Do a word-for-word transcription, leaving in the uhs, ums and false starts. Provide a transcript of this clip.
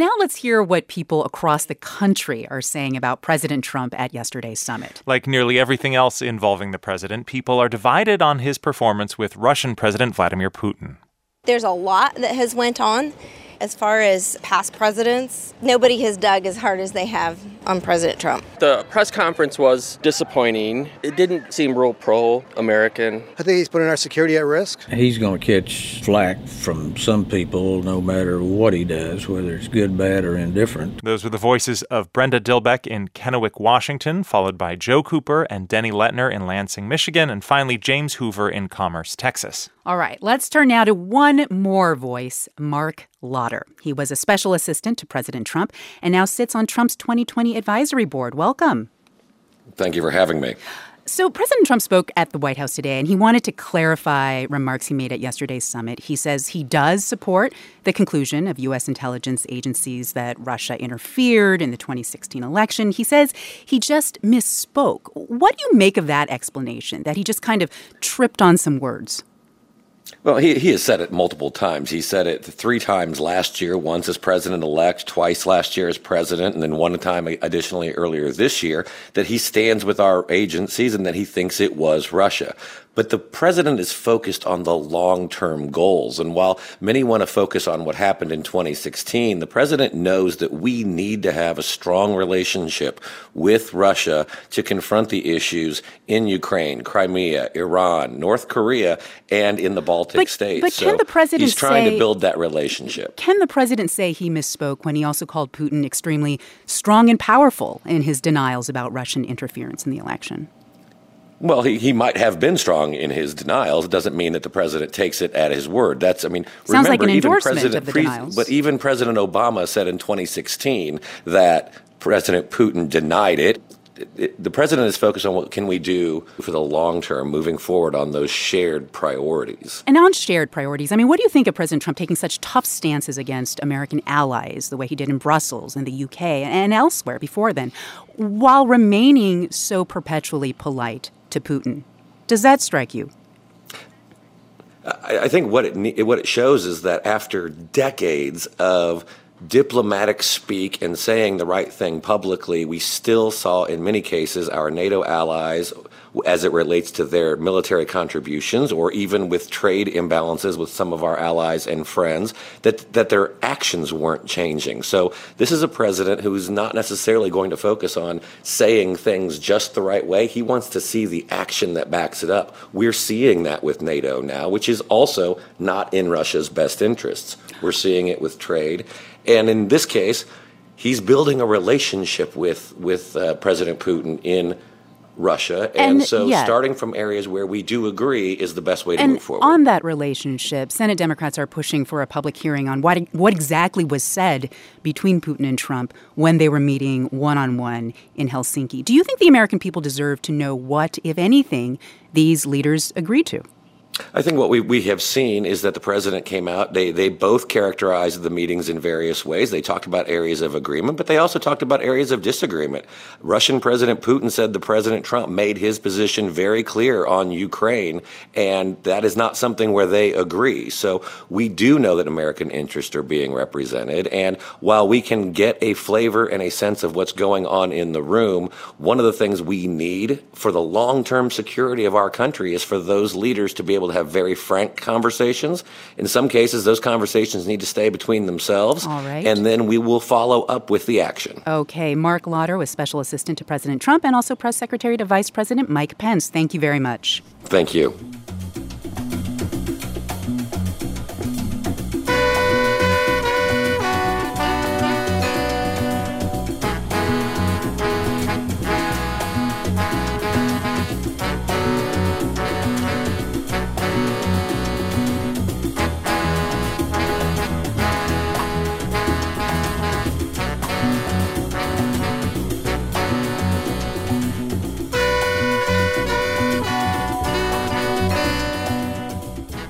now let's hear what people across the country are saying about President Trump at yesterday's summit. Like nearly everything else involving the president, people are divided on his performance with Russian President Vladimir Putin. There's a lot that has went on. As far as past presidents, nobody has dug as hard as they have on President Trump. The press conference was disappointing. It didn't seem real pro-American. I think he's putting our security at risk. He's going to catch flack from some people no matter what he does, whether it's good, bad, or indifferent. Those were the voices of Brenda Dilbeck in Kennewick, Washington, followed by Joe Cooper and Denny Lettner in Lansing, Michigan, and finally James Hoover in Commerce, Texas. All right, let's turn now to one more voice, Mark Lauder. He was a special assistant to President Trump and now sits on Trump's twenty twenty advisory board. Welcome. Thank you for having me. So President Trump spoke at the White House today, and he wanted to clarify remarks he made at yesterday's summit. He says he does support the conclusion of U S intelligence agencies that Russia interfered in the twenty sixteen election. He says he just misspoke. What do you make of that explanation, that he just kind of tripped on some words? Well, he, he has said it multiple times. He said it three times last year, once as president-elect, twice last year as president, and then one time additionally earlier this year, that he stands with our agencies and that he thinks it was Russia. But the president is focused on the long-term goals. And while many want to focus on what happened in twenty sixteen, the president knows that we need to have a strong relationship with Russia to confront the issues in Ukraine, Crimea, Iran, North Korea, and in the Baltic but, states. But can so the president he's trying say, to build that relationship. Can the president say he misspoke when he also called Putin extremely strong and powerful in his denials about Russian interference in the election? Well, he, he might have been strong in his denials. It doesn't mean that the president takes it at his word. That's, I mean, Sounds remember, like an even endorsement President of the Pre- denials. But even President Obama said in twenty sixteen that President Putin denied it. It, it. The president is focused on what can we do for the long term, moving forward on those shared priorities. And on shared priorities, I mean, what do you think of President Trump taking such tough stances against American allies, the way he did in Brussels and the U K and elsewhere before then, while remaining so perpetually polite to Putin? Does that strike you? I, I think what it what it shows is that after decades of diplomatic speak and saying the right thing publicly, we still saw in many cases our NATO allies, as it relates to their military contributions or even with trade imbalances with some of our allies and friends, that, that their actions weren't changing. So this is a president who's not necessarily going to focus on saying things just the right way. He wants to see the action that backs it up. We're seeing that with NATO now, which is also not in Russia's best interests. We're seeing it with trade. And in this case, he's building a relationship with, with uh, President Putin in Russia. And, and so yeah. starting from areas where we do agree is the best way to and move forward. On that relationship, Senate Democrats are pushing for a public hearing on what what exactly was said between Putin and Trump when they were meeting one-on-one in Helsinki. Do you think the American people deserve to know what, if anything, these leaders agreed to? I think what we, we have seen is that the president came out. They they both characterized the meetings in various ways. They talked about areas of agreement, but they also talked about areas of disagreement. Russian President Putin said the President Trump made his position very clear on Ukraine, and that is not something where they agree. So we do know that American interests are being represented. And while we can get a flavor and a sense of what's going on in the room, one of the things we need for the long-term security of our country is for those leaders to be able to have very frank conversations. In some cases, those conversations need to stay between themselves. All right. And then we will follow up with the action. Okay. Mark Lauder was Special Assistant to President Trump and also Press Secretary to Vice President Mike Pence. Thank you very much. Thank you.